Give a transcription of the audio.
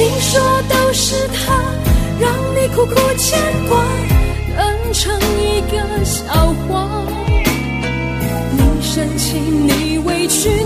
你说都是他让你苦苦牵挂，当成一个笑话。你生气，你委屈，